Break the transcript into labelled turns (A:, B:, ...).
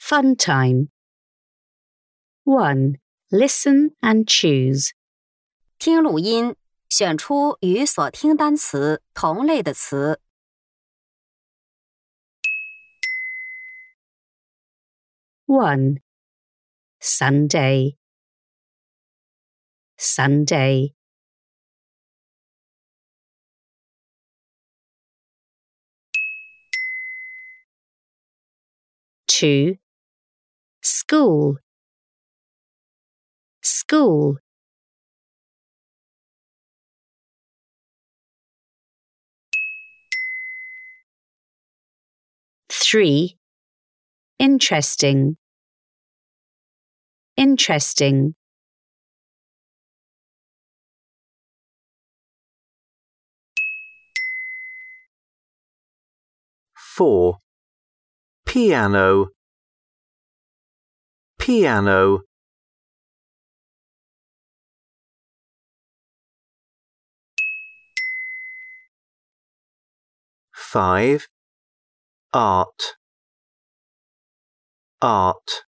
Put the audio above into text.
A: Fun time. 1. Listen and choose.
B: 听录音，选出与所听单词同类的词。
A: 1. Sunday. Sunday. 2. School. School. 3. Interesting. Interesting.
C: 4. Piano. Piano. 5. Art. Art.